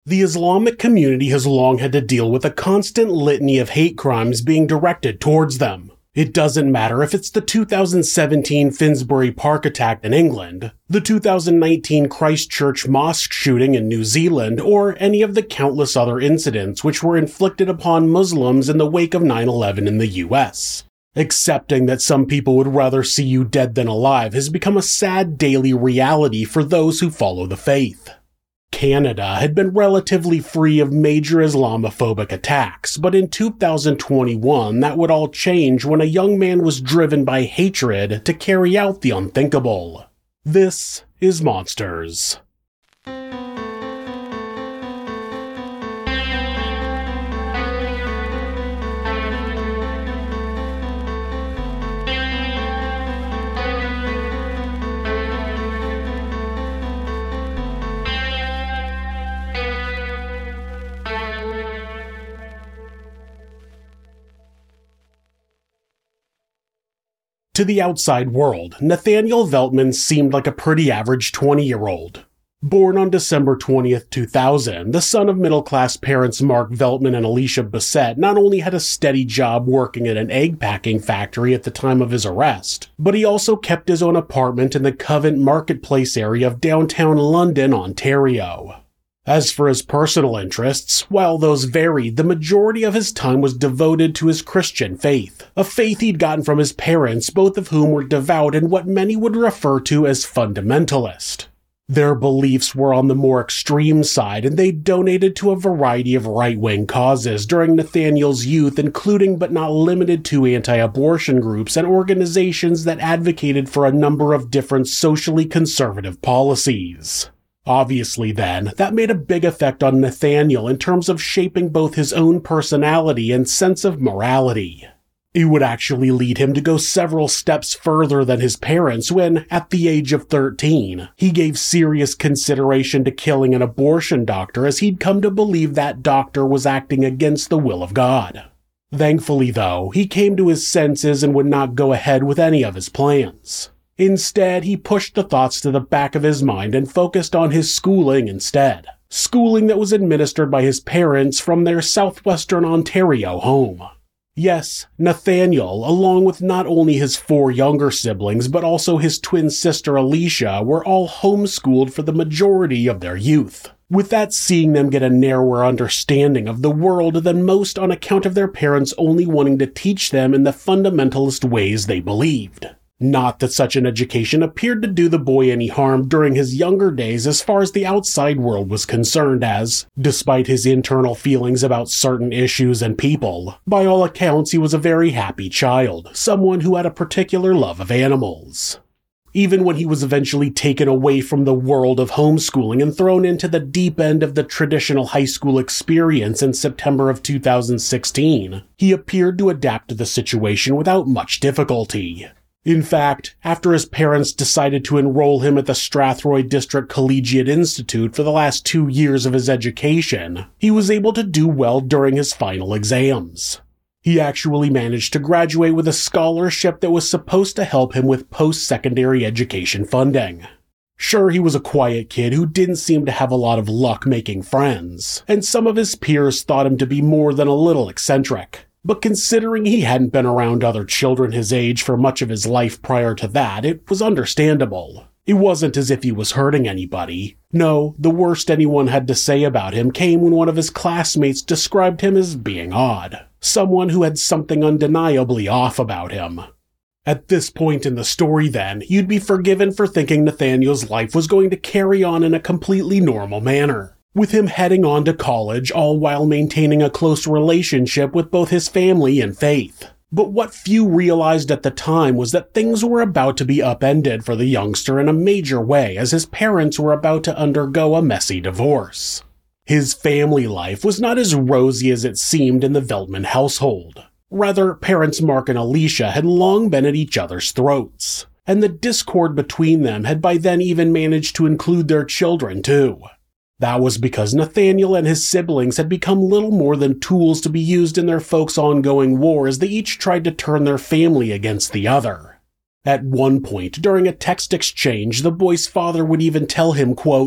The Islamic community has long had to deal with a constant litany of hate crimes being directed towards them. It doesn't matter if it's the 2017 Finsbury Park attack in England, the 2019 Christchurch mosque shooting in New Zealand, or any of the countless other incidents which were inflicted upon Muslims in the wake of 9/11 in the US. Accepting that some people would rather see you dead than alive has become a sad daily reality for those who follow the faith. Canada had been relatively free of major Islamophobic attacks, but in 2021 that would all change when a young man was driven by hatred to carry out the unthinkable. This is Monsters. To the outside world, Nathaniel Veltman seemed like a pretty average 20-year-old. Born on December 20th, 2000, the son of middle-class parents Mark Veltman and Alicia Bissett not only had a steady job working at an egg packing factory at the time of his arrest, but he also kept his own apartment in the Covent Marketplace area of downtown London, Ontario. As for his personal interests, while those varied, the majority of his time was devoted to his Christian faith, a faith he'd gotten from his parents, both of whom were devout and what many would refer to as fundamentalist. Their beliefs were on the more extreme side, and they donated to a variety of right-wing causes during Nathaniel's youth, including but not limited to anti-abortion groups and organizations that advocated for a number of different socially conservative policies. Obviously then, that made a big effect on Nathaniel in terms of shaping both his own personality and sense of morality. It would actually lead him to go several steps further than his parents when, at the age of 13, he gave serious consideration to killing an abortion doctor as he'd come to believe that doctor was acting against the will of God. Thankfully though, he came to his senses and would not go ahead with any of his plans. Instead, he pushed the thoughts to the back of his mind and focused on his schooling instead. Schooling that was administered by his parents from their southwestern Ontario home. Yes, Nathaniel, along with not only his 4 younger siblings, but also his twin sister Alicia, were all homeschooled for the majority of their youth, with that seeing them get a narrower understanding of the world than most on account of their parents only wanting to teach them in the fundamentalist ways they believed. Not that such an education appeared to do the boy any harm during his younger days as far as the outside world was concerned as, despite his internal feelings about certain issues and people, by all accounts he was a very happy child, someone who had a particular love of animals. Even when he was eventually taken away from the world of homeschooling and thrown into the deep end of the traditional high school experience in September of 2016, he appeared to adapt to the situation without much difficulty. In fact, after his parents decided to enroll him at the Strathroy District Collegiate Institute for the last 2 years of his education, he was able to do well during his final exams. He actually managed to graduate with a scholarship that was supposed to help him with post-secondary education funding. Sure, he was a quiet kid who didn't seem to have a lot of luck making friends, and some of his peers thought him to be more than a little eccentric. But considering he hadn't been around other children his age for much of his life prior to that, it was understandable. It wasn't as if he was hurting anybody. No, the worst anyone had to say about him came when one of his classmates described him as being odd. Someone who had something undeniably off about him. At this point in the story then, you'd be forgiven for thinking Nathaniel's life was going to carry on in a completely normal manner, with him heading on to college, all while maintaining a close relationship with both his family and faith. But what few realized at the time was that things were about to be upended for the youngster in a major way as his parents were about to undergo a messy divorce. His family life was not as rosy as it seemed in the Veltman household. Rather, parents Mark and Alicia had long been at each other's throats, and the discord between them had by then even managed to include their children too. That was because Nathaniel and his siblings had become little more than tools to be used in their folks' ongoing war as they each tried to turn their family against the other. At one point, during a text exchange, the boy's father would even tell him, quote,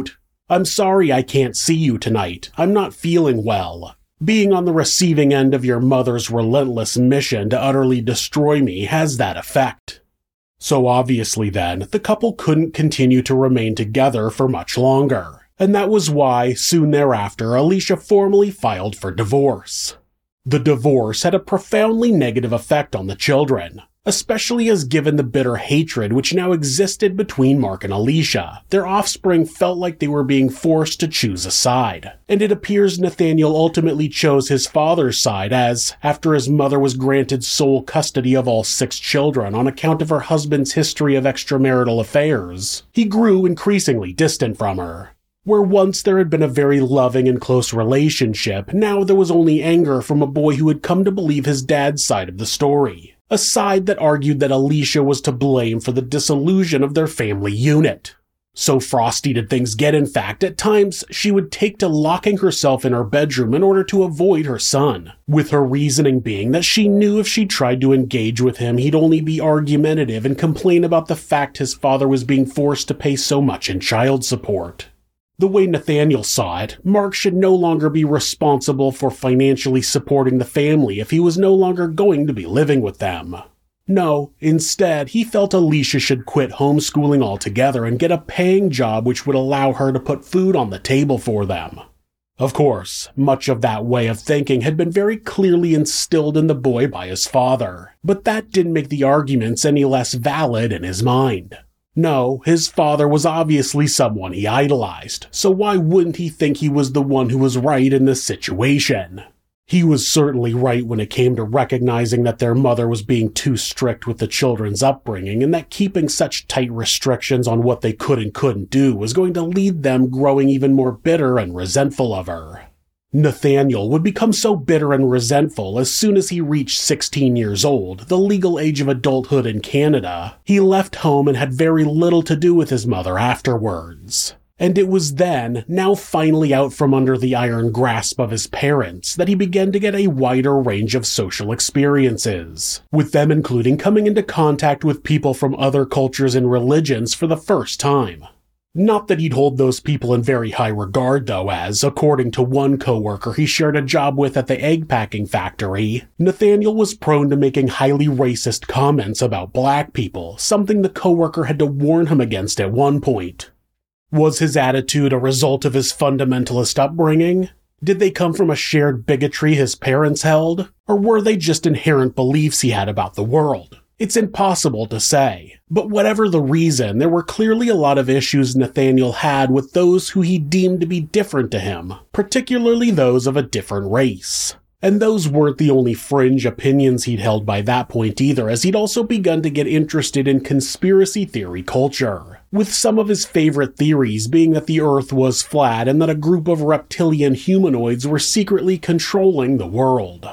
"I'm sorry I can't see you tonight. I'm not feeling well. Being on the receiving end of your mother's relentless mission to utterly destroy me has that effect." So obviously then, the couple couldn't continue to remain together for much longer, and that was why, soon thereafter, Alicia formally filed for divorce. The divorce had a profoundly negative effect on the children, especially as given the bitter hatred which now existed between Mark and Alicia, their offspring felt like they were being forced to choose a side, and it appears Nathaniel ultimately chose his father's side as, after his mother was granted sole custody of all 6 children on account of her husband's history of extramarital affairs, he grew increasingly distant from her. Where once there had been a very loving and close relationship, now there was only anger from a boy who had come to believe his dad's side of the story. A side that argued that Alicia was to blame for the dissolution of their family unit. So frosty did things get, in fact, at times she would take to locking herself in her bedroom in order to avoid her son, with her reasoning being that she knew if she tried to engage with him he'd only be argumentative and complain about the fact his father was being forced to pay so much in child support. The way Nathaniel saw it, Mark should no longer be responsible for financially supporting the family if he was no longer going to be living with them. No, instead, he felt Alicia should quit homeschooling altogether and get a paying job which would allow her to put food on the table for them. Of course, much of that way of thinking had been very clearly instilled in the boy by his father, but that didn't make the arguments any less valid in his mind. No, his father was obviously someone he idolized, so why wouldn't he think he was the one who was right in this situation? He was certainly right when it came to recognizing that their mother was being too strict with the children's upbringing and that keeping such tight restrictions on what they could and couldn't do was going to lead them growing even more bitter and resentful of her. Nathaniel would become so bitter and resentful as soon as he reached 16 years old, the legal age of adulthood in Canada. He left home and had very little to do with his mother afterwards. And it was then, now finally out from under the iron grasp of his parents, that he began to get a wider range of social experiences, with them including coming into contact with people from other cultures and religions for the first time. Not that he'd hold those people in very high regard, though, as, according to one coworker he shared a job with at the egg packing factory, Nathaniel was prone to making highly racist comments about black people, something the coworker had to warn him against at one point. Was his attitude a result of his fundamentalist upbringing? Did they come from a shared bigotry his parents held? Or were they just inherent beliefs he had about the world? It's impossible to say, but whatever the reason, there were clearly a lot of issues Nathaniel had with those who he deemed to be different to him, particularly those of a different race. And those weren't the only fringe opinions he'd held by that point either, as he'd also begun to get interested in conspiracy theory culture, with some of his favorite theories being that the Earth was flat and that a group of reptilian humanoids were secretly controlling the world.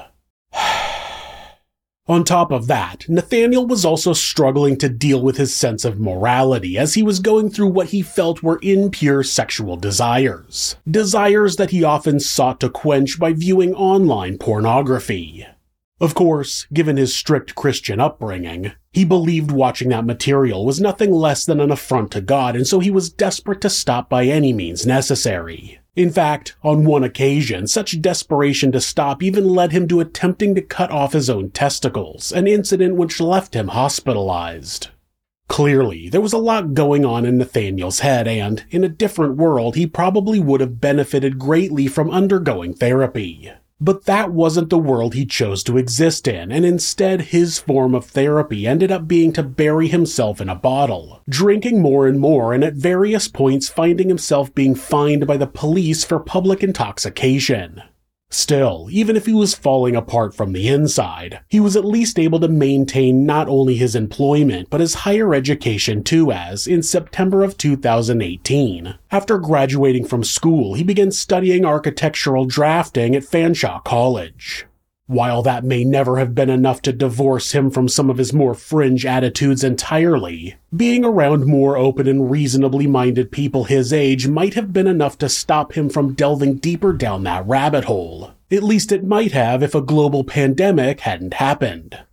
On top of that, Nathaniel was also struggling to deal with his sense of morality as he was going through what he felt were impure sexual desires. Desires that he often sought to quench by viewing online pornography. Of course, given his strict Christian upbringing, he believed watching that material was nothing less than an affront to God, and so he was desperate to stop by any means necessary. In fact, on one occasion, such desperation to stop even led him to attempting to cut off his own testicles, an incident which left him hospitalized. Clearly, there was a lot going on in Nathaniel's head, and, in a different world, he probably would have benefited greatly from undergoing therapy. But that wasn't the world he chose to exist in, and instead his form of therapy ended up being to bury himself in a bottle, drinking more and more, and at various points finding himself being fined by the police for public intoxication. Still, even if he was falling apart from the inside, he was at least able to maintain not only his employment but his higher education too, as, in September of 2018, after graduating from school, he began studying architectural drafting at Fanshawe College. While that may never have been enough to divorce him from some of his more fringe attitudes entirely, being around more open and reasonably minded people his age might have been enough to stop him from delving deeper down that rabbit hole. At least it might have if a global pandemic hadn't happened.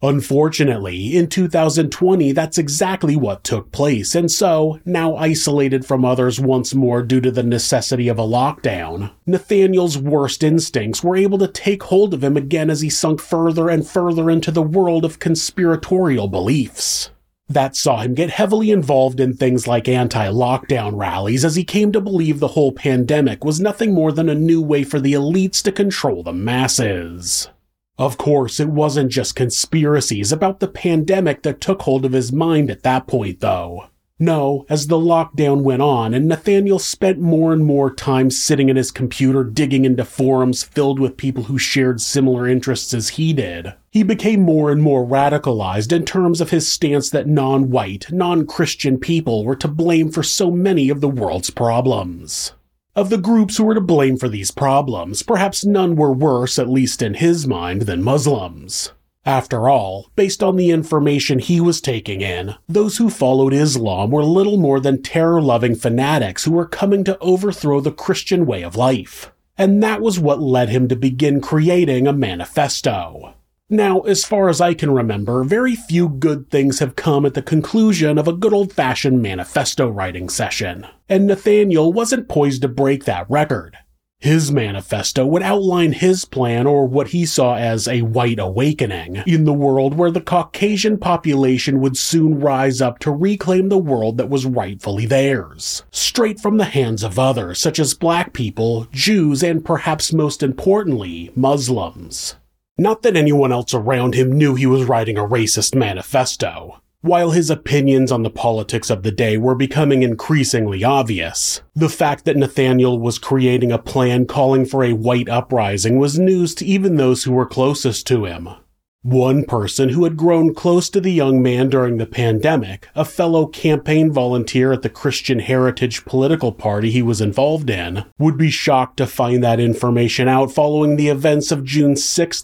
Unfortunately, in 2020, that's exactly what took place, and so, now isolated from others once more due to the necessity of a lockdown, Nathaniel's worst instincts were able to take hold of him again as he sunk further and further into the world of conspiratorial beliefs. That saw him get heavily involved in things like anti-lockdown rallies as he came to believe the whole pandemic was nothing more than a new way for the elites to control the masses. Of course, it wasn't just conspiracies about the pandemic that took hold of his mind at that point, though. No, as the lockdown went on and Nathaniel spent more and more time sitting at his computer digging into forums filled with people who shared similar interests as he did, he became more and more radicalized in terms of his stance that non-white, non-Christian people were to blame for so many of the world's problems. Of the groups who were to blame for these problems, perhaps none were worse, at least in his mind, than Muslims. After all, based on the information he was taking in, those who followed Islam were little more than terror-loving fanatics who were coming to overthrow the Christian way of life. And that was what led him to begin creating a manifesto. Now, as far as I can remember, very few good things have come at the conclusion of a good old-fashioned manifesto writing session, and Nathaniel wasn't poised to break that record. His manifesto would outline his plan, or what he saw as a white awakening, in the world where the Caucasian population would soon rise up to reclaim the world that was rightfully theirs, straight from the hands of others such as black people, Jews, and perhaps most importantly, Muslims. Not that anyone else around him knew he was writing a racist manifesto. While his opinions on the politics of the day were becoming increasingly obvious, the fact that Nathaniel was creating a plan calling for a white uprising was news to even those who were closest to him. One person who had grown close to the young man during the pandemic, a fellow campaign volunteer at the Christian Heritage political party he was involved in, would be shocked to find that information out following the events of June 6,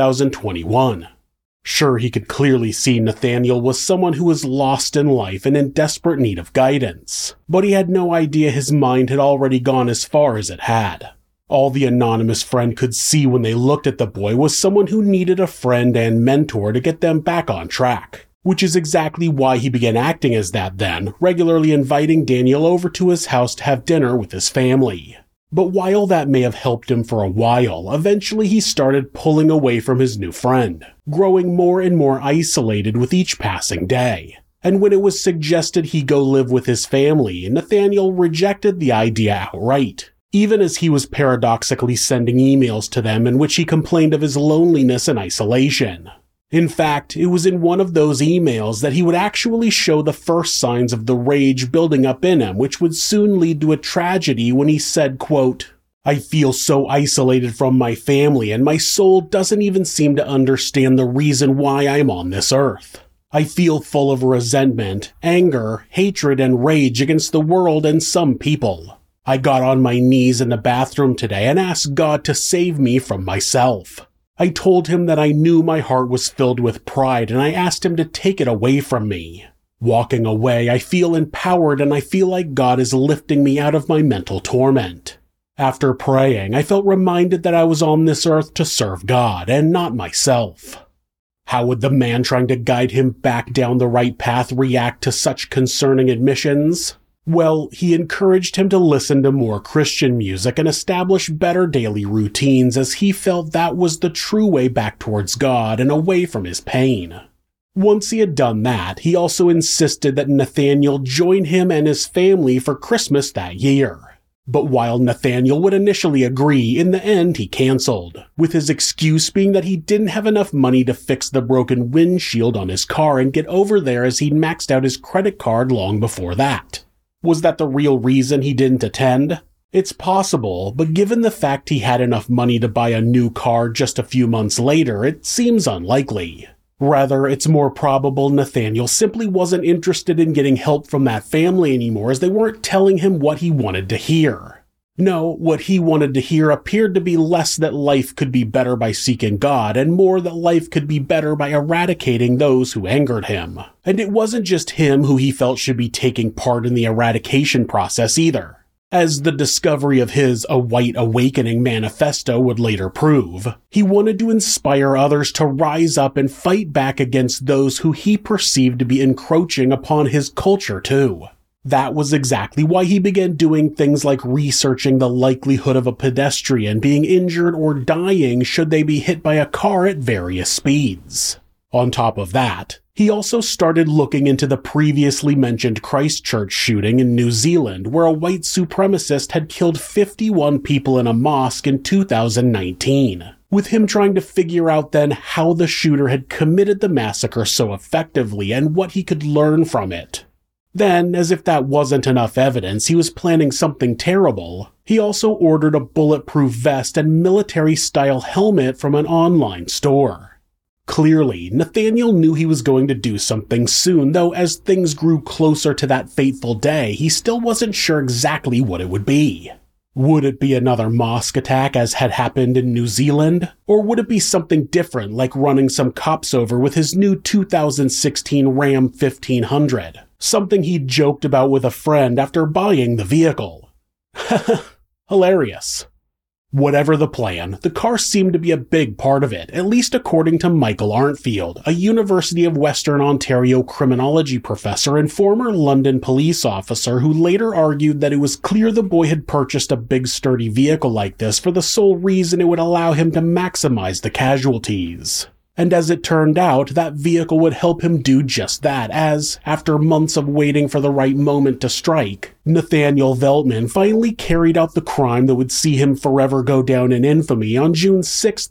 2021. Sure, he could clearly see Nathaniel was someone who was lost in life and in desperate need of guidance, but he had no idea his mind had already gone as far as it had. All the anonymous friend could see when they looked at the boy was someone who needed a friend and mentor to get them back on track, which is exactly why he began acting as that then, regularly inviting Daniel over to his house to have dinner with his family. But while that may have helped him for a while, eventually he started pulling away from his new friend, growing more and more isolated with each passing day. And when it was suggested he go live with his family, Nathaniel rejected the idea outright, even as he was paradoxically sending emails to them in which he complained of his loneliness and isolation. In fact, it was in one of those emails that he would actually show the first signs of the rage building up in him, which would soon lead to a tragedy when he said, quote, "I feel so isolated from my family and my soul doesn't even seem to understand the reason why I'm on this earth. I feel full of resentment, anger, hatred, and rage against the world and some people. I got on my knees in the bathroom today and asked God to save me from myself. I told him that I knew my heart was filled with pride and I asked him to take it away from me. Walking away, I feel empowered and I feel like God is lifting me out of my mental torment. After praying, I felt reminded that I was on this earth to serve God and not myself." How would the man trying to guide him back down the right path react to such concerning admissions? Well, he encouraged him to listen to more Christian music and establish better daily routines as he felt that was the true way back towards God and away from his pain. Once he had done that, he also insisted that Nathaniel join him and his family for Christmas that year. But while Nathaniel would initially agree, in the end he canceled, with his excuse being that he didn't have enough money to fix the broken windshield on his car and get over there as he'd maxed out his credit card long before that. Was that the real reason he didn't attend? It's possible, but given the fact he had enough money to buy a new car just a few months later, it seems unlikely. Rather, it's more probable Nathaniel simply wasn't interested in getting help from that family anymore as they weren't telling him what he wanted to hear. No, what he wanted to hear appeared to be less that life could be better by seeking God and more that life could be better by eradicating those who angered him. And it wasn't just him who he felt should be taking part in the eradication process either. As the discovery of his A White Awakening manifesto would later prove, he wanted to inspire others to rise up and fight back against those who he perceived to be encroaching upon his culture too. That was exactly why he began doing things like researching the likelihood of a pedestrian being injured or dying should they be hit by a car at various speeds. On top of that, he also started looking into the previously mentioned Christchurch shooting in New Zealand, where a white supremacist had killed 51 people in a mosque in 2019, with him trying to figure out then how the shooter had committed the massacre so effectively and what he could learn from it. Then, as if that wasn't enough evidence he was planning something terrible, he also ordered a bulletproof vest and military-style helmet from an online store. Clearly, Nathaniel knew he was going to do something soon, though as things grew closer to that fateful day, he still wasn't sure exactly what it would be. Would it be another mosque attack as had happened in New Zealand? Or would it be something different, like running some cops over with his new 2016 Ram 1500? Something he'd joked about with a friend after buying the vehicle. Hilarious. Whatever the plan, the car seemed to be a big part of it, at least according to Michael Arntfield, a University of Western Ontario criminology professor and former London police officer who later argued that it was clear the boy had purchased a big sturdy vehicle like this for the sole reason it would allow him to maximize the casualties. And as it turned out, that vehicle would help him do just that, as, after months of waiting for the right moment to strike, Nathaniel Veltman finally carried out the crime that would see him forever go down in infamy on June 6,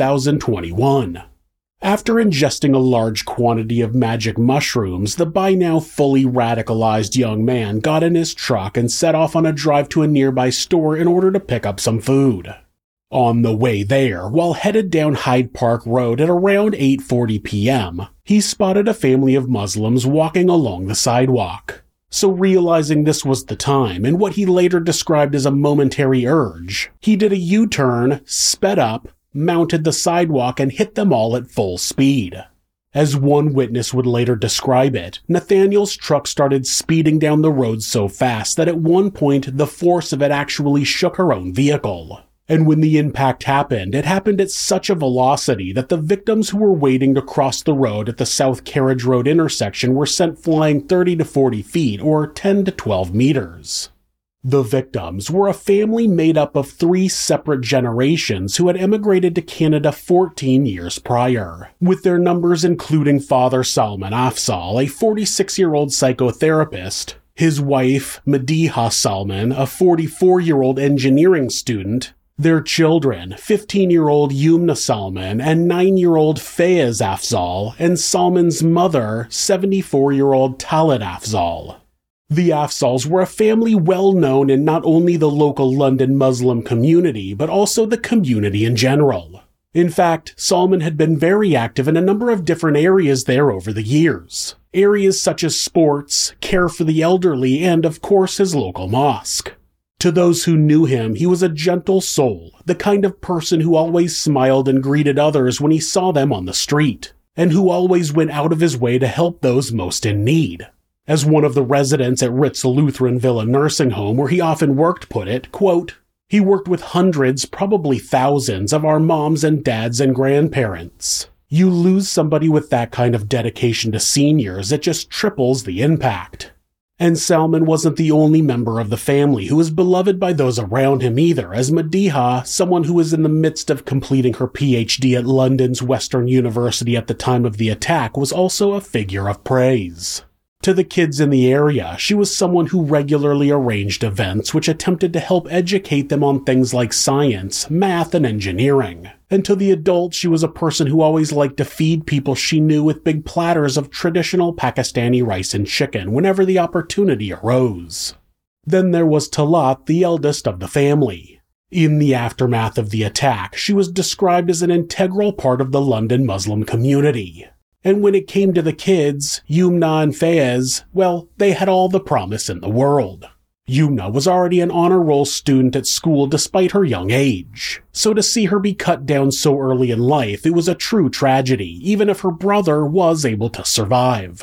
2021. After ingesting a large quantity of magic mushrooms, the by now fully radicalized young man got in his truck and set off on a drive to a nearby store in order to pick up some food. On the way there, while headed down Hyde Park Road at around 8:40 p.m., he spotted a family of Muslims walking along the sidewalk. So realizing this was the time, and what he later described as a momentary urge, he did a U-turn, sped up, mounted the sidewalk, and hit them all at full speed. As one witness would later describe it, Nathaniel's truck started speeding down the road so fast that at one point the force of it actually shook her own vehicle. And when the impact happened, it happened at such a velocity that the victims who were waiting to cross the road at the South Carriage Road intersection were sent flying 30 to 40 feet, or 10 to 12 meters. The victims were a family made up of 3 separate generations who had emigrated to Canada 14 years prior, with their numbers including Father Salman Afzal, a 46-year-old psychotherapist, his wife, Mediha Salman, a 44-year-old engineering student, their children, 15-year-old Yumna Salman and 9-year-old Fayez Afzal, and Salman's mother, 74-year-old Talit Afzal. The Afzals were a family well known in not only the local London Muslim community, but also the community in general. In fact, Salman had been very active in a number of different areas there over the years. Areas such as sports, care for the elderly, and of course his local mosque. To those who knew him, he was a gentle soul, the kind of person who always smiled and greeted others when he saw them on the street, and who always went out of his way to help those most in need. As one of the residents at Ritz Lutheran Villa Nursing Home where he often worked put it, quote, "He worked with hundreds, probably thousands, of our moms and dads and grandparents. You lose somebody with that kind of dedication to seniors, it just triples the impact." And Salman wasn't the only member of the family who was beloved by those around him either, as Mediha, someone who was in the midst of completing her PhD at London's Western University at the time of the attack, was also a figure of praise. To the kids in the area, she was someone who regularly arranged events which attempted to help educate them on things like science, math, and engineering. And to the adults, she was a person who always liked to feed people she knew with big platters of traditional Pakistani rice and chicken whenever the opportunity arose. Then there was Talat, the eldest of the family. In the aftermath of the attack, she was described as an integral part of the London Muslim community. And when it came to the kids, Yumna and Fayez, well, they had all the promise in the world. Yumna was already an honor roll student at school despite her young age. So to see her be cut down so early in life, it was a true tragedy, even if her brother was able to survive.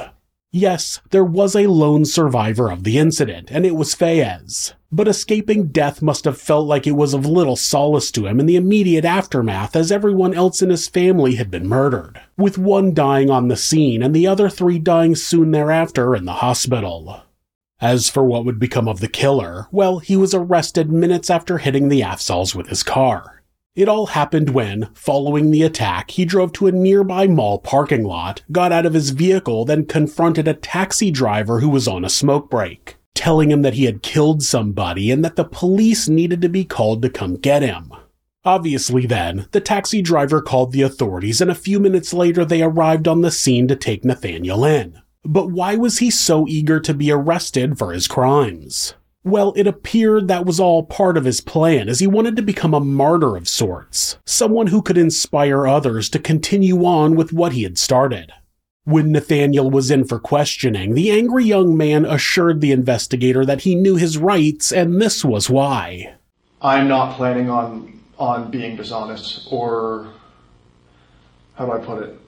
Yes, there was a lone survivor of the incident, and it was Fayez. But escaping death must have felt like it was of little solace to him in the immediate aftermath, as everyone else in his family had been murdered, with one dying on the scene and the other 3 dying soon thereafter in the hospital. As for what would become of the killer, well, he was arrested minutes after hitting the Afzals with his car. It all happened when, following the attack, he drove to a nearby mall parking lot, got out of his vehicle, then confronted a taxi driver who was on a smoke break, telling him that he had killed somebody and that the police needed to be called to come get him. Obviously then, the taxi driver called the authorities, and a few minutes later they arrived on the scene to take Nathaniel in. But why was he so eager to be arrested for his crimes? Well, it appeared that was all part of his plan, as he wanted to become a martyr of sorts, someone who could inspire others to continue on with what he had started. When Nathaniel was in for questioning, the angry young man assured the investigator that he knew his rights, and this was why. I'm not planning on being dishonest, or how do I put it?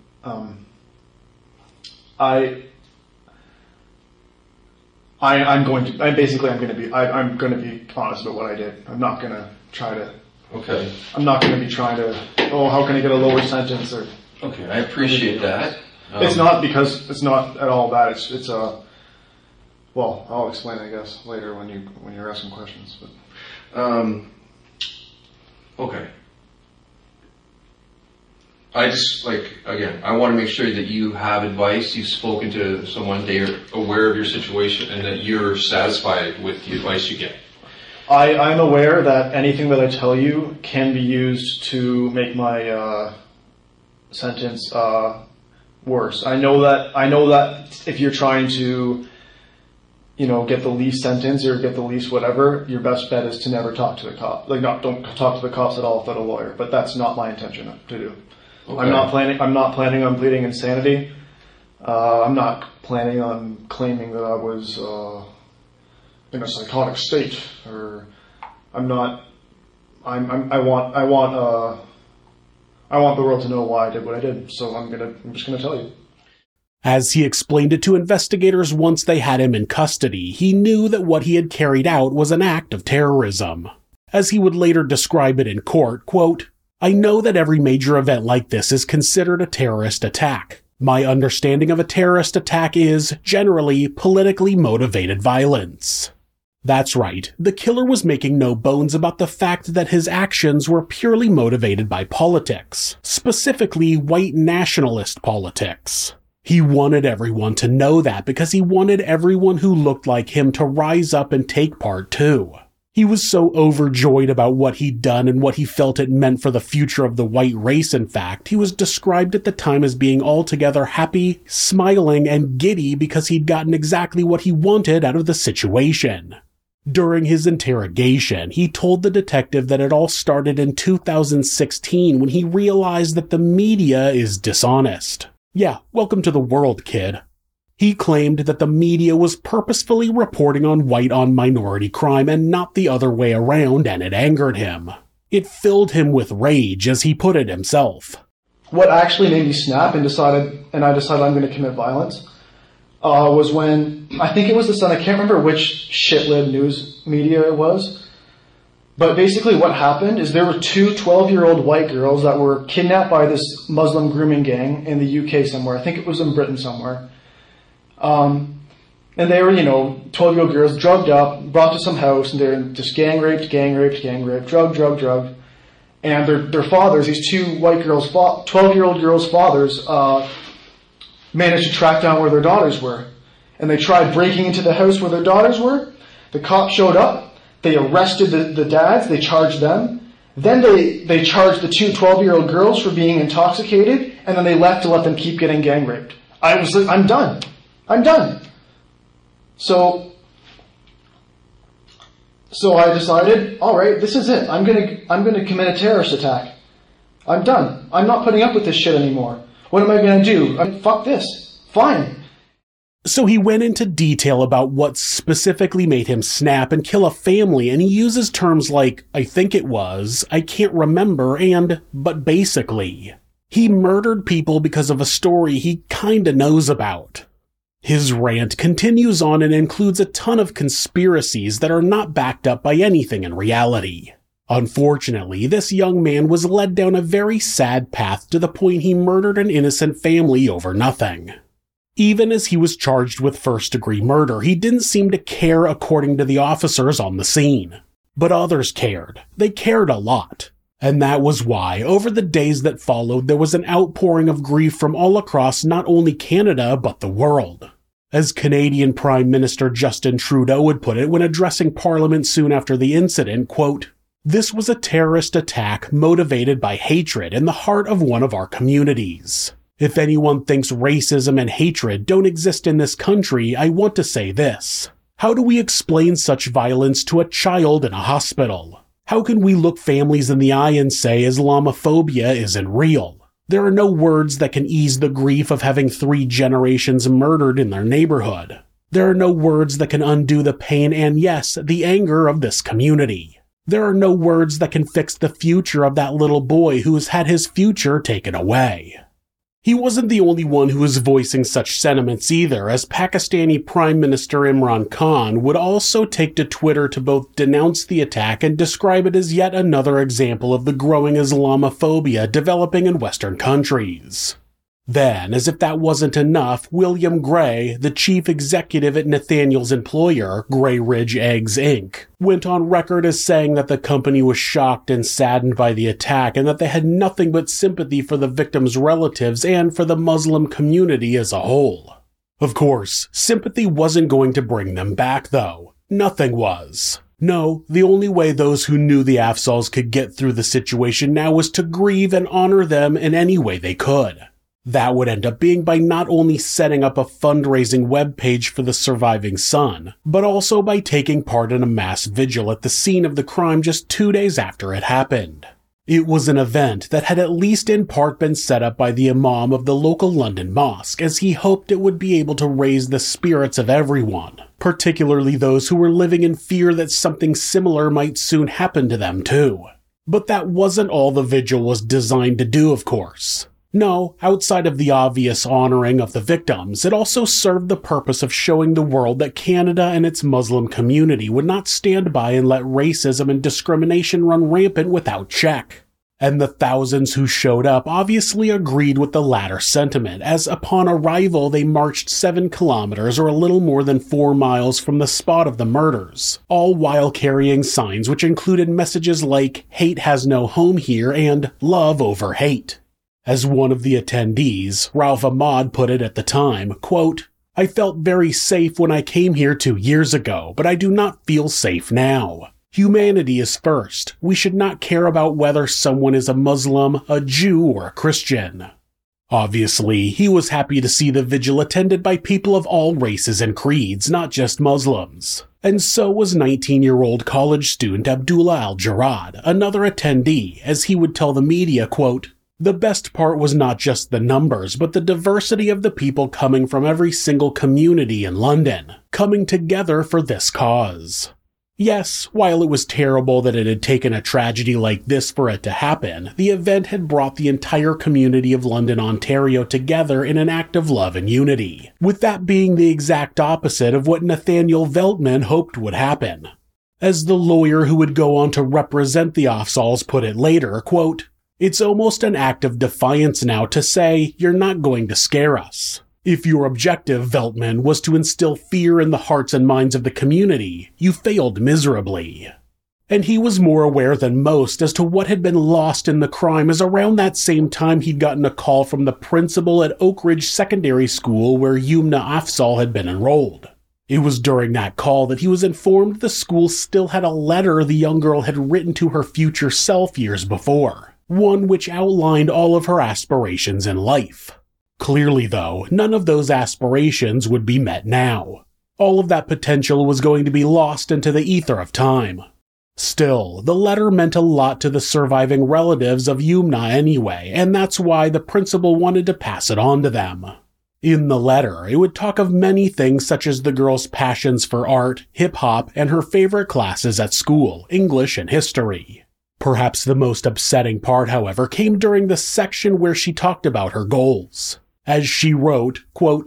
I'm going to be honest about what I did. I'm not going to try to. Okay. I'm not going to be trying to. Oh, how can I get a lower sentence? Or. Okay, I appreciate that. It's not because it's not at all bad. It's well, I'll explain, I guess, later when you're asking questions. But. Okay. I just, I want to make sure that you have advice, you've spoken to someone, they're aware of your situation, and that you're satisfied with the advice you get. I'm aware that anything that I tell you can be used to make my sentence worse. I know that if you're trying to, get the least sentence or get the least whatever, your best bet is to never talk to the cop. Don't talk to the cops at all without a lawyer. But that's not my intention to do. Okay. I'm not planning on pleading insanity. I'm not planning on claiming that I was in a psychotic state, or I'm not. I want the world to know why I did what I did. So I'm just gonna tell you. As he explained it to investigators once they had him in custody, he knew that what he had carried out was an act of terrorism. As he would later describe it in court, quote, "I know that every major event like this is considered a terrorist attack. My understanding of a terrorist attack is, generally, politically motivated violence." That's right, the killer was making no bones about the fact that his actions were purely motivated by politics, specifically white nationalist politics. He wanted everyone to know that because he wanted everyone who looked like him to rise up and take part too. He was so overjoyed about what he'd done and what he felt it meant for the future of the white race, in fact, he was described at the time as being altogether happy, smiling, and giddy because he'd gotten exactly what he wanted out of the situation. During his interrogation, he told the detective that it all started in 2016 when he realized that the media is dishonest. Yeah, welcome to the world, kid. He claimed that the media was purposefully reporting on white-on-minority crime and not the other way around, and it angered him. It filled him with rage, as he put it himself. What actually made me snap and I decided I'm going to commit violence was when, I think it was the Sun, I can't remember which shitlib news media it was, but basically what happened is there were two 12-year-old white girls that were kidnapped by this Muslim grooming gang in the UK somewhere. I think it was in Britain somewhere. And they were, 12-year-old girls, drugged up, brought to some house, and they're just gang raped, drugged. And their fathers, these two white girls, 12-year-old girls' fathers, managed to track down where their daughters were. And they tried breaking into the house where their daughters were. The cops showed up. They arrested the dads. They charged them. Then they charged the two 12-year-old girls for being intoxicated, and then they left to let them keep getting gang raped. I'm done. So I decided, all right, this is it. I'm gonna commit a terrorist attack. I'm done. I'm not putting up with this shit anymore. What am I gonna do? Fuck this. Fine. So he went into detail about what specifically made him snap and kill a family, and he uses terms like, I think it was, I can't remember, and, but basically. He murdered people because of a story he kinda knows about. His rant continues on and includes a ton of conspiracies that are not backed up by anything in reality. Unfortunately, this young man was led down a very sad path to the point he murdered an innocent family over nothing. Even as he was charged with first-degree murder, he didn't seem to care according to the officers on the scene. But others cared. They cared a lot. And that was why, over the days that followed, there was an outpouring of grief from all across not only Canada, but the world. As Canadian Prime Minister Justin Trudeau would put it when addressing Parliament soon after the incident, quote, "This was a terrorist attack motivated by hatred in the heart of one of our communities. If anyone thinks racism and hatred don't exist in this country, I want to say this. How do we explain such violence to a child in a hospital? How can we look families in the eye and say Islamophobia isn't real? There are no words that can ease the grief of having 3 generations murdered in their neighborhood. There are no words that can undo the pain and, yes, the anger of this community. There are no words that can fix the future of that little boy who has had his future taken away." He wasn't the only one who was voicing such sentiments either, as Pakistani Prime Minister Imran Khan would also take to Twitter to both denounce the attack and describe it as yet another example of the growing Islamophobia developing in Western countries. Then, as if that wasn't enough, William Gray, the chief executive at Nathaniel's employer, Grey Ridge Eggs Inc., went on record as saying that the company was shocked and saddened by the attack and that they had nothing but sympathy for the victims' relatives and for the Muslim community as a whole. Of course, sympathy wasn't going to bring them back, though. Nothing was. No, the only way those who knew the Afzals could get through the situation now was to grieve and honor them in any way they could. That would end up being by not only setting up a fundraising webpage for the surviving son, but also by taking part in a mass vigil at the scene of the crime just 2 days after it happened. It was an event that had at least in part been set up by the imam of the local London mosque, as he hoped it would be able to raise the spirits of everyone, particularly those who were living in fear that something similar might soon happen to them too. But that wasn't all the vigil was designed to do, of course. No, outside of the obvious honoring of the victims, it also served the purpose of showing the world that Canada and its Muslim community would not stand by and let racism and discrimination run rampant without check. And the thousands who showed up obviously agreed with the latter sentiment, as upon arrival they marched 7 kilometers or a little more than 4 miles from the spot of the murders, all while carrying signs which included messages like "Hate has no home here" and "Love over hate." As one of the attendees, Ralph Ahmad, put it at the time, quote, "I felt very safe when I came here 2 years ago, but I do not feel safe now. Humanity is first. We should not care about whether someone is a Muslim, a Jew, or a Christian." Obviously, he was happy to see the vigil attended by people of all races and creeds, not just Muslims. And so was 19-year-old college student Abdullah Al-Jarrad, another attendee, as he would tell the media, quote, "The best part was not just the numbers, but the diversity of the people coming from every single community in London, coming together for this cause." Yes, while it was terrible that it had taken a tragedy like this for it to happen, the event had brought the entire community of London, Ontario together in an act of love and unity, with that being the exact opposite of what Nathaniel Veltman hoped would happen. As the lawyer who would go on to represent the Afzals put it later, quote, "It's almost an act of defiance now to say, you're not going to scare us. If your objective, Veltman, was to instill fear in the hearts and minds of the community, you failed miserably." And he was more aware than most as to what had been lost in the crime, as around that same time he'd gotten a call from the principal at Oak Ridge Secondary School where Yumna Afzal had been enrolled. It was during that call that he was informed the school still had a letter the young girl had written to her future self years before. One which outlined all of her aspirations in life. Clearly, though, none of those aspirations would be met now. All of that potential was going to be lost into the ether of time. Still, the letter meant a lot to the surviving relatives of Yumna anyway, and that's why the principal wanted to pass it on to them. In the letter, it would talk of many things such as the girl's passions for art, hip-hop, and her favorite classes at school, English and history. Perhaps the most upsetting part, however, came during the section where she talked about her goals. As she wrote, quote,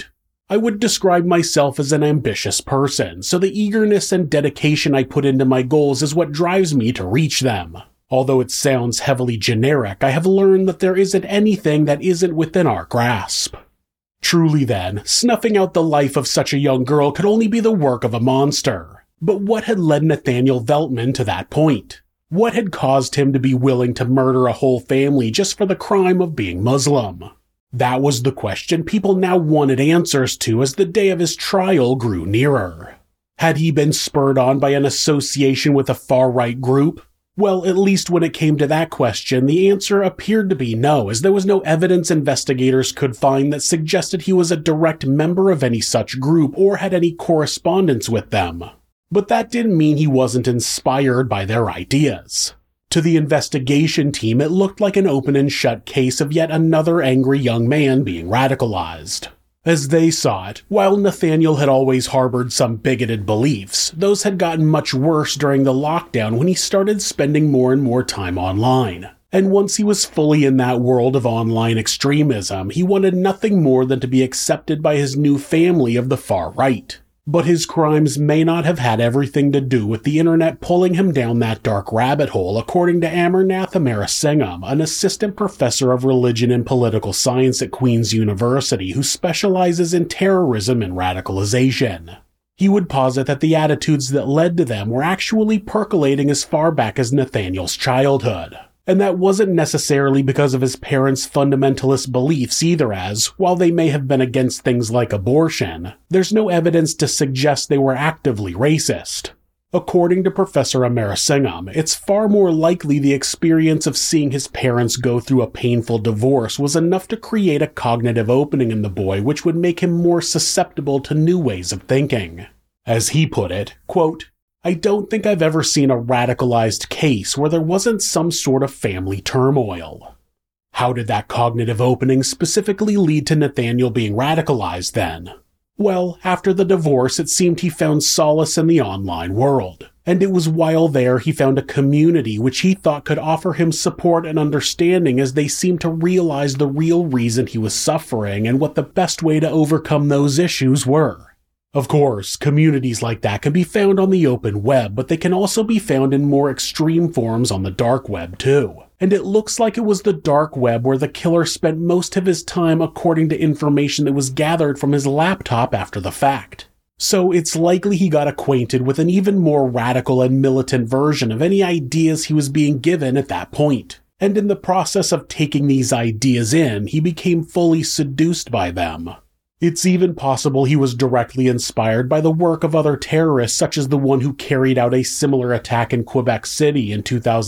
I would describe myself as an ambitious person, so the eagerness and dedication I put into my goals is what drives me to reach them. Although it sounds heavily generic, I have learned that there isn't anything that isn't within our grasp. Truly then, snuffing out the life of such a young girl could only be the work of a monster. But what had led Nathaniel Veltman to that point? What had caused him to be willing to murder a whole family just for the crime of being Muslim? That was the question people now wanted answers to as the day of his trial grew nearer. Had he been spurred on by an association with a far-right group? Well, at least when it came to that question, the answer appeared to be no, as there was no evidence investigators could find that suggested he was a direct member of any such group or had any correspondence with them. But that didn't mean he wasn't inspired by their ideas. To the investigation team, it looked like an open and shut case of yet another angry young man being radicalized. As they saw it, while Nathaniel had always harbored some bigoted beliefs, those had gotten much worse during the lockdown when he started spending more and more time online. And once he was fully in that world of online extremism, he wanted nothing more than to be accepted by his new family of the far right. But his crimes may not have had everything to do with the internet pulling him down that dark rabbit hole, according to Amarnath Amarasingam, an assistant professor of religion and political science at Queen's University who specializes in terrorism and radicalization. He would posit that the attitudes that led to them were actually percolating as far back as Nathaniel's childhood. And that wasn't necessarily because of his parents' fundamentalist beliefs either, as, while they may have been against things like abortion, there's no evidence to suggest they were actively racist. According to Professor Amarasingam, it's far more likely the experience of seeing his parents go through a painful divorce was enough to create a cognitive opening in the boy which would make him more susceptible to new ways of thinking. As he put it, quote, I don't think I've ever seen a radicalized case where there wasn't some sort of family turmoil. How did that cognitive opening specifically lead to Nathaniel being radicalized then? Well, after the divorce, it seemed he found solace in the online world. And it was while there he found a community which he thought could offer him support and understanding as they seemed to realize the real reason he was suffering and what the best way to overcome those issues were. Of course, communities like that can be found on the open web, but they can also be found in more extreme forms on the dark web too. And it looks like it was the dark web where the killer spent most of his time according to information that was gathered from his laptop after the fact. So it's likely he got acquainted with an even more radical and militant version of any ideas he was being given at that point. And in the process of taking these ideas in, he became fully seduced by them. It's even possible he was directly inspired by the work of other terrorists such as the one who carried out a similar attack in Quebec City in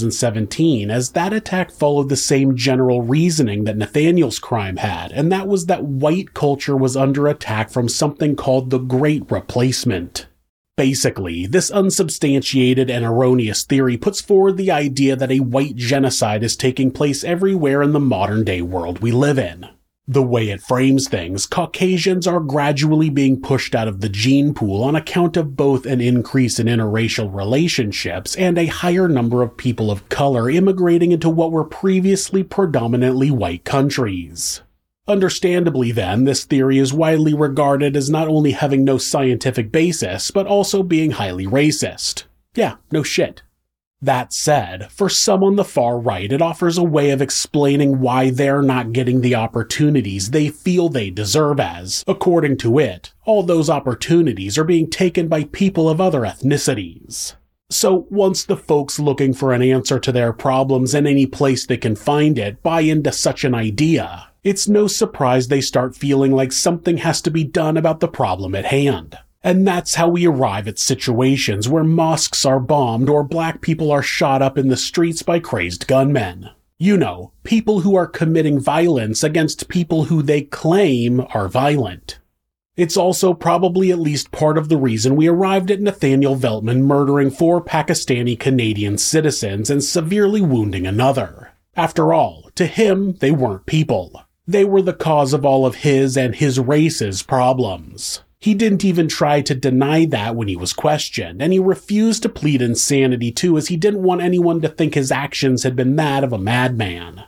2017, as that attack followed the same general reasoning that Nathaniel's crime had, and that was that white culture was under attack from something called the Great Replacement. Basically, this unsubstantiated and erroneous theory puts forward the idea that a white genocide is taking place everywhere in the modern-day world we live in. The way it frames things, Caucasians are gradually being pushed out of the gene pool on account of both an increase in interracial relationships and a higher number of people of color immigrating into what were previously predominantly white countries. Understandably then, this theory is widely regarded as not only having no scientific basis, but also being highly racist. Yeah, no shit. That said, for some on the far right, it offers a way of explaining why they're not getting the opportunities they feel they deserve as, according to it, all those opportunities are being taken by people of other ethnicities. So once the folks looking for an answer to their problems in any place they can find it buy into such an idea, it's no surprise they start feeling like something has to be done about the problem at hand. And that's how we arrive at situations where mosques are bombed or black people are shot up in the streets by crazed gunmen. You know, people who are committing violence against people who they claim are violent. It's also probably at least part of the reason we arrived at Nathaniel Veltman murdering 4 Pakistani Canadian citizens and severely wounding another. After all, to him, they weren't people. They were the cause of all of his and his race's problems. He didn't even try to deny that when he was questioned, and he refused to plead insanity too, as he didn't want anyone to think his actions had been that of a madman.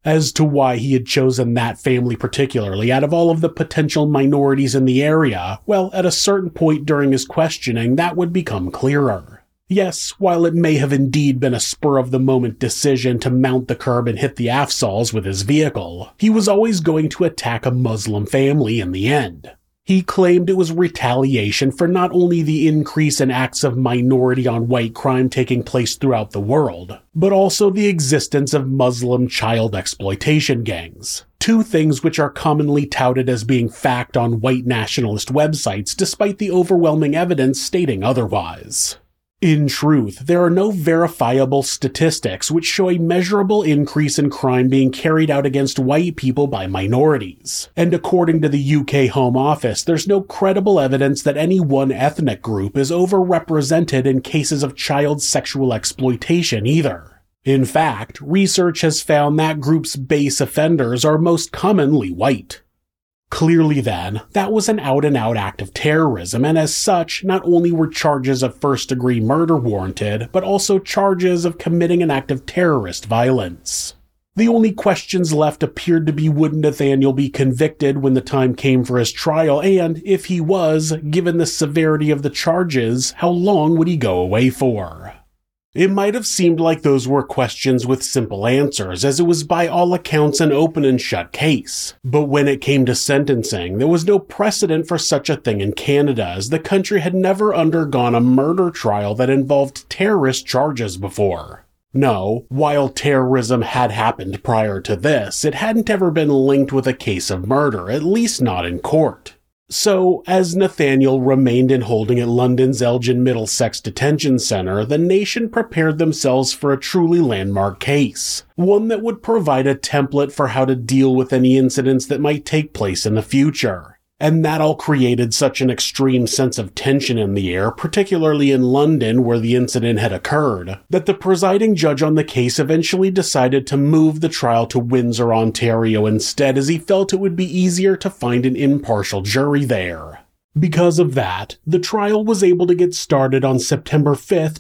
As to why he had chosen that family particularly out of all of the potential minorities in the area, well, at a certain point during his questioning, that would become clearer. Yes, while it may have indeed been a spur-of-the-moment decision to mount the curb and hit the AFSOLs with his vehicle, he was always going to attack a Muslim family in the end. He claimed it was retaliation for not only the increase in acts of minority-on-white crime taking place throughout the world, but also the existence of Muslim child exploitation gangs. Two things which are commonly touted as being fact on white nationalist websites despite the overwhelming evidence stating otherwise. In truth, there are no verifiable statistics which show a measurable increase in crime being carried out against white people by minorities. And according to the UK Home Office, there's no credible evidence that any one ethnic group is overrepresented in cases of child sexual exploitation either. In fact, research has found that group's base offenders are most commonly white. Clearly then, that was an out-and-out act of terrorism, and as such, not only were charges of first-degree murder warranted, but also charges of committing an act of terrorist violence. The only questions left appeared to be would Nathaniel be convicted when the time came for his trial, and, if he was, given the severity of the charges, how long would he go away for? It might have seemed like those were questions with simple answers, as it was by all accounts an open and shut case. But when it came to sentencing, there was no precedent for such a thing in Canada, as the country had never undergone a murder trial that involved terrorist charges before. No, while terrorism had happened prior to this, it hadn't ever been linked with a case of murder, at least not in court. So, as Nathaniel remained in holding at London's Elgin Middlesex Detention Centre, the nation prepared themselves for a truly landmark case, one that would provide a template for how to deal with any incidents that might take place in the future. And that all created such an extreme sense of tension in the air, particularly in London where the incident had occurred, that the presiding judge on the case eventually decided to move the trial to Windsor, Ontario instead, as he felt it would be easier to find an impartial jury there. Because of that, the trial was able to get started on September 5th,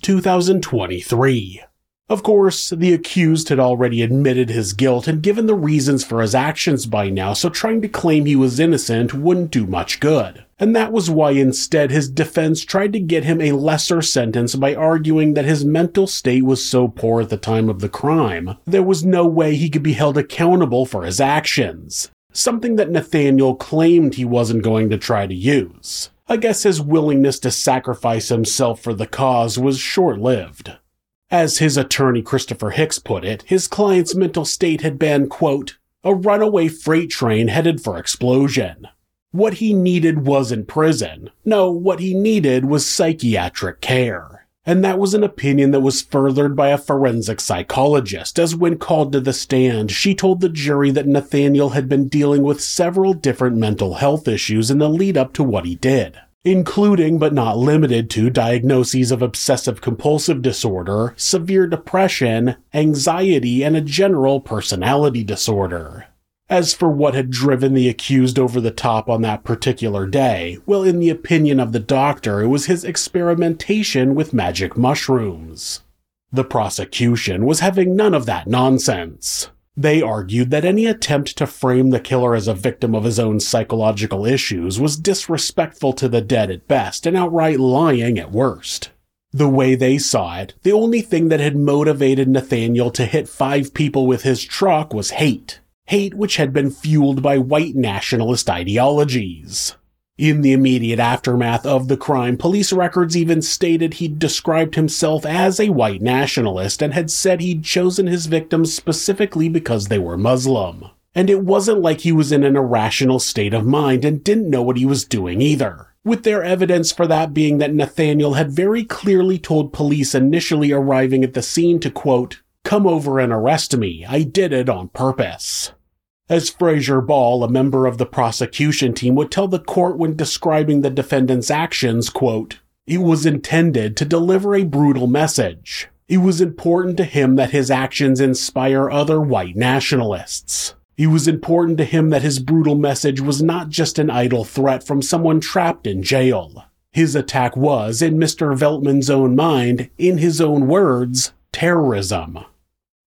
2023. Of course, the accused had already admitted his guilt and given the reasons for his actions by now, so trying to claim he was innocent wouldn't do much good. And that was why instead his defense tried to get him a lesser sentence by arguing that his mental state was so poor at the time of the crime, there was no way he could be held accountable for his actions. Something that Nathaniel claimed he wasn't going to try to use. I guess his willingness to sacrifice himself for the cause was short-lived. As his attorney Christopher Hicks put it, his client's mental state had been, quote, a runaway freight train headed for explosion. What he needed wasn't prison. No, what he needed was psychiatric care. And that was an opinion that was furthered by a forensic psychologist, as when called to the stand, she told the jury that Nathaniel had been dealing with several different mental health issues in the lead-up to what he did, including but not limited to diagnoses of obsessive-compulsive disorder, severe depression, anxiety, and a general personality disorder. As for what had driven the accused over the top on that particular day, well, in the opinion of the doctor, it was his experimentation with magic mushrooms. The prosecution was having none of that nonsense. They argued that any attempt to frame the killer as a victim of his own psychological issues was disrespectful to the dead at best and outright lying at worst. The way they saw it, the only thing that had motivated Nathaniel to hit 5 people with his truck was hate. Hate which had been fueled by white nationalist ideologies. In the immediate aftermath of the crime, police records even stated he'd described himself as a white nationalist and had said he'd chosen his victims specifically because they were Muslim. And it wasn't like he was in an irrational state of mind and didn't know what he was doing either, with their evidence for that being that Nathaniel had very clearly told police initially arriving at the scene to, quote, come over and arrest me, I did it on purpose. As Fraser Ball, a member of the prosecution team, would tell the court when describing the defendant's actions, quote, it was intended to deliver a brutal message. It was important to him that his actions inspire other white nationalists. It was important to him that his brutal message was not just an idle threat from someone trapped in jail. His attack was, in Mr. Veltman's own mind, in his own words, terrorism.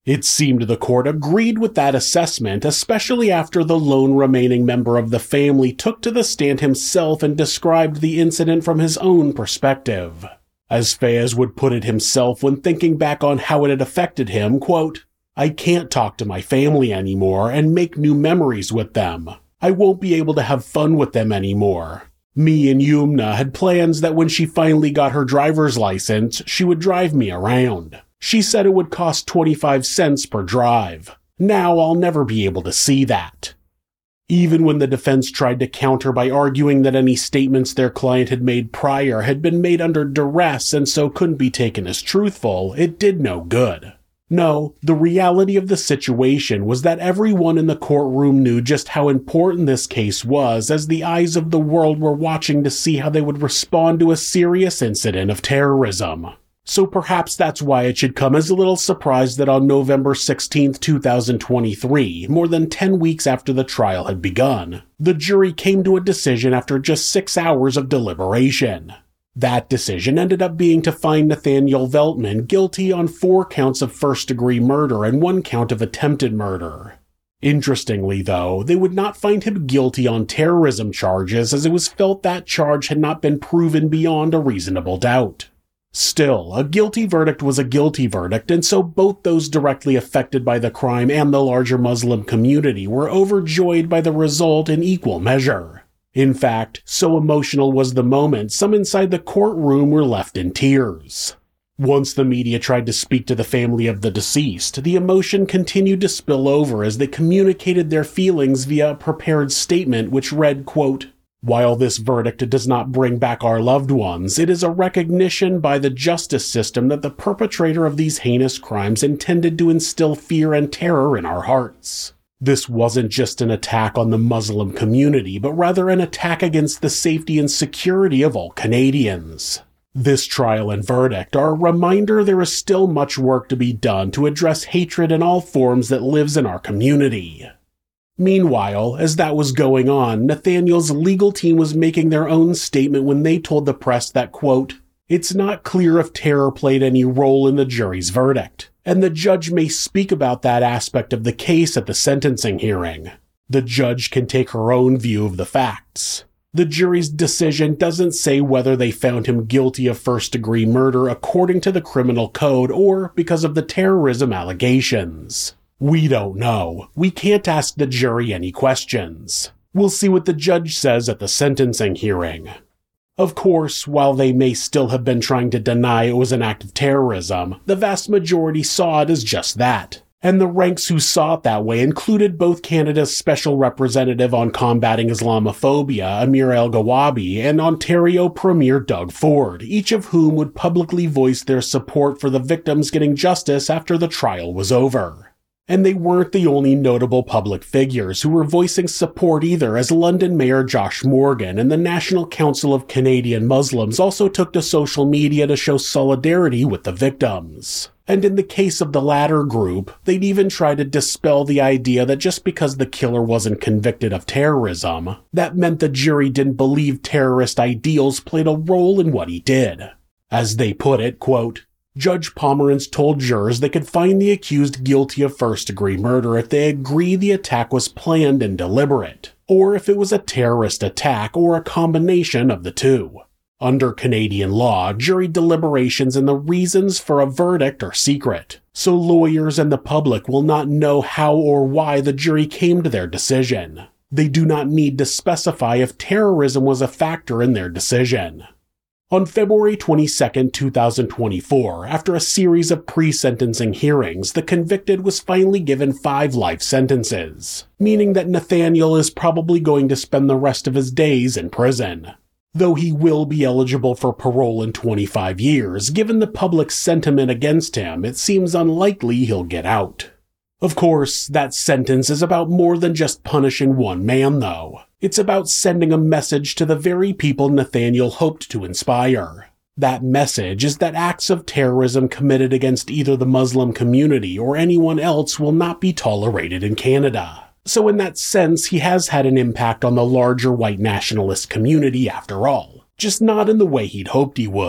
It seemed the court agreed with that assessment, especially after the lone remaining member of the family took to the stand himself and described the incident from his own perspective. As Fayez would put it himself when thinking back on how it had affected him, quote, "I can't talk to my family anymore and make new memories with them. I won't be able to have fun with them anymore. Me and Yumna had plans that when she finally got her driver's license, she would drive me around. She said it would cost 25 cents per drive. Now I'll never be able to see that." Even when the defense tried to counter by arguing that any statements their client had made prior had been made under duress and so couldn't be taken as truthful, it did no good. No, the reality of the situation was that everyone in the courtroom knew just how important this case was, as the eyes of the world were watching to see how they would respond to a serious incident of terrorism. So perhaps that's why it should come as a little surprise that on November 16, 2023, more than 10 weeks after the trial had begun, the jury came to a decision after just 6 hours of deliberation. That decision ended up being to find Nathaniel Veltman guilty on 4 counts of first-degree murder and 1 count of attempted murder. Interestingly, though, they would not find him guilty on terrorism charges, as it was felt that charge had not been proven beyond a reasonable doubt. Still, a guilty verdict was a guilty verdict, and so both those directly affected by the crime and the larger Muslim community were overjoyed by the result in equal measure. In fact, so emotional was the moment, some inside the courtroom were left in tears. Once the media tried to speak to the family of the deceased, the emotion continued to spill over as they communicated their feelings via a prepared statement which read, quote, "While this verdict does not bring back our loved ones, it is a recognition by the justice system that the perpetrator of these heinous crimes intended to instill fear and terror in our hearts. This wasn't just an attack on the Muslim community, but rather an attack against the safety and security of all Canadians. This trial and verdict are a reminder there is still much work to be done to address hatred in all forms that lives in our community." Meanwhile, as that was going on, Nathaniel's legal team was making their own statement when they told the press that, quote, "It's not clear if terror played any role in the jury's verdict, and the judge may speak about that aspect of the case at the sentencing hearing. The judge can take her own view of the facts. The jury's decision doesn't say whether they found him guilty of first-degree murder according to the criminal code or because of the terrorism allegations. We don't know. We can't ask the jury any questions. We'll see what the judge says at the sentencing hearing." Of course, while they may still have been trying to deny it was an act of terrorism, the vast majority saw it as just that. And the ranks who saw it that way included both Canada's Special Representative on Combating Islamophobia, Amir El-Gawabi, and Ontario Premier Doug Ford, each of whom would publicly voice their support for the victims getting justice after the trial was over. And they weren't the only notable public figures who were voicing support either, as London Mayor Josh Morgan and the National Council of Canadian Muslims also took to social media to show solidarity with the victims. And in the case of the latter group, they'd even try to dispel the idea that just because the killer wasn't convicted of terrorism, that meant the jury didn't believe terrorist ideals played a role in what he did. As they put it, quote, "Judge Pomerantz told jurors they could find the accused guilty of first-degree murder if they agree the attack was planned and deliberate, or if it was a terrorist attack or a combination of the two. Under Canadian law, jury deliberations and the reasons for a verdict are secret, so lawyers and the public will not know how or why the jury came to their decision. They do not need to specify if terrorism was a factor in their decision." On February 22, 2024, after a series of pre-sentencing hearings, the convicted was finally given 5 life sentences, meaning that Nathaniel is probably going to spend the rest of his days in prison. Though he will be eligible for parole in 25 years, given the public sentiment against him, it seems unlikely he'll get out. Of course, that sentence is about more than just punishing one man, though. It's about sending a message to the very people Nathaniel hoped to inspire. That message is that acts of terrorism committed against either the Muslim community or anyone else will not be tolerated in Canada. So in that sense, he has had an impact on the larger white nationalist community after all, just not in the way he'd hoped he would.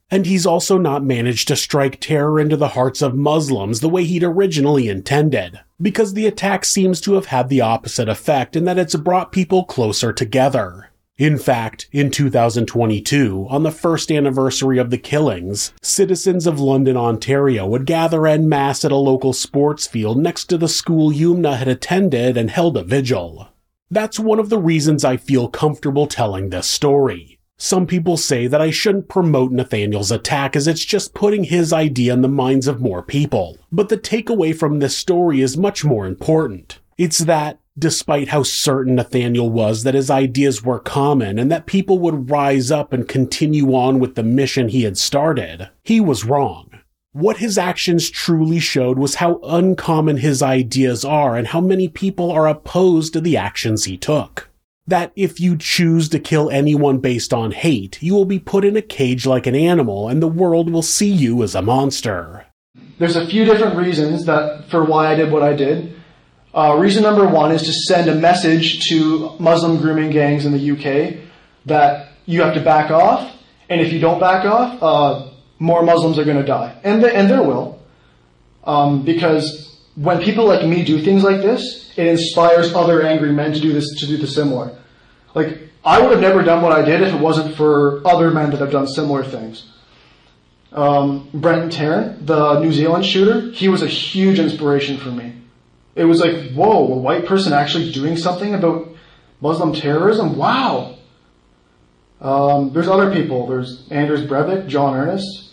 And he's also not managed to strike terror into the hearts of Muslims the way he'd originally intended, because the attack seems to have had the opposite effect in that it's brought people closer together. In fact, in 2022, on the first anniversary of the killings, citizens of London, Ontario would gather en masse at a local sports field next to the school Yumna had attended and held a vigil. That's one of the reasons I feel comfortable telling this story. Some people say that I shouldn't promote Nathaniel's attack as it's just putting his idea in the minds of more people. But the takeaway from this story is much more important. It's that, despite how certain Nathaniel was that his ideas were common and that people would rise up and continue on with the mission he had started, he was wrong. What his actions truly showed was how uncommon his ideas are and how many people are opposed to the actions he took. That if you choose to kill anyone based on hate, you will be put in a cage like an animal and the world will see you as a monster. There's a few different reasons for why I did what I did. Reason number one is to send a message to Muslim grooming gangs in the UK that you have to back off, and if you don't back off, more Muslims are going to die. And there will. Because when people like me do things like this, it inspires other angry men to do the similar. Like, I would have never done what I did if it wasn't for other men that have done similar things. Brenton Tarrant, the New Zealand shooter, he was a huge inspiration for me. It was like, whoa, a white person actually doing something about Muslim terrorism? Wow! There's other people. There's Anders Breivik, John Ernest.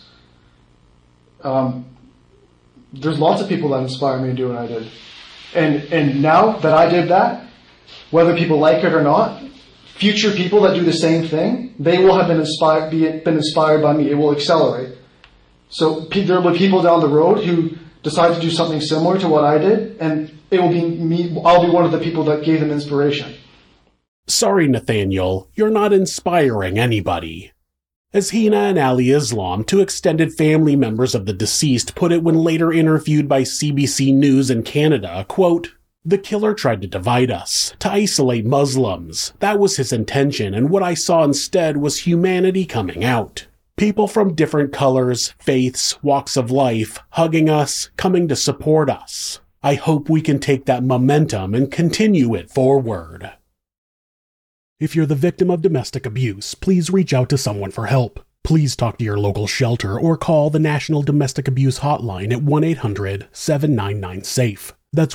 There's lots of people that inspire me to do what I did. And now that I did that, whether people like it or not, future people that do the same thing, they will have been inspired by me. It will accelerate. So there will be people down the road who decide to do something similar to what I did, and it will be me. I'll be one of the people that gave them inspiration. Sorry, Nathaniel, you're not inspiring anybody. As Hina and Ali Islam, two extended family members of the deceased, put it when later interviewed by CBC News in Canada, quote, "The killer tried to divide us, to isolate Muslims. That was his intention, and what I saw instead was humanity coming out. People from different colors, faiths, walks of life, hugging us, coming to support us. I hope we can take that momentum and continue it forward." If you're the victim of domestic abuse, please reach out to someone for help. Please talk to your local shelter or call the National Domestic Abuse Hotline at 1-800-799-SAFE. That's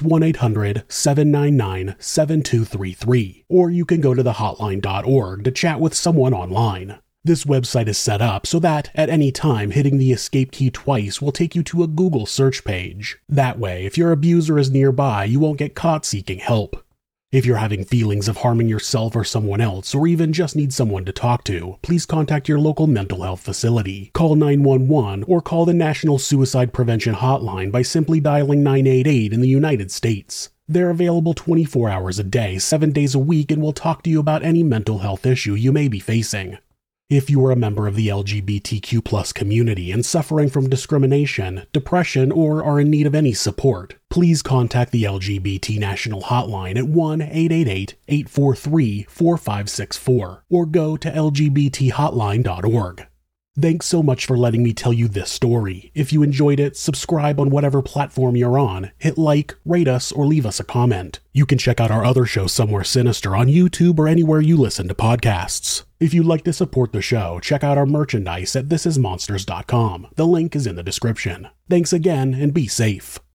1-800-799-7233. Or you can go to thehotline.org to chat with someone online. This website is set up so that, at any time, hitting the escape key twice will take you to a Google search page. That way, if your abuser is nearby, you won't get caught seeking help. If you're having feelings of harming yourself or someone else, or even just need someone to talk to, please contact your local mental health facility. Call 911 or call the National Suicide Prevention Hotline by simply dialing 988 in the United States. They're available 24 hours a day, 7 days a week, and will talk to you about any mental health issue you may be facing. If you are a member of the LGBTQ+ community and suffering from discrimination, depression, or are in need of any support, please contact the LGBT National Hotline at 1-888-843-4564 or go to lgbthotline.org. Thanks so much for letting me tell you this story. If you enjoyed it, subscribe on whatever platform you're on, hit like, rate us, or leave us a comment. You can check out our other show, Somewhere Sinister, on YouTube or anywhere you listen to podcasts. If you'd like to support the show, check out our merchandise at thisismonsters.com. The link is in the description. Thanks again, and be safe.